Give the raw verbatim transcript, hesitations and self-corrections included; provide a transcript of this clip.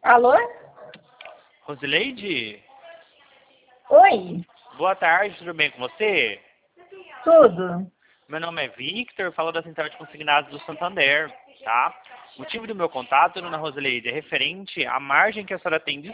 Alô? Rosileide? Oi, Boa tarde, tudo bem com você? tudo? Meu nome é Victor, falo da Central de Consignados do Santander, tá? O motivo do meu contato, dona Rosileide, é referente à margem que a senhora tem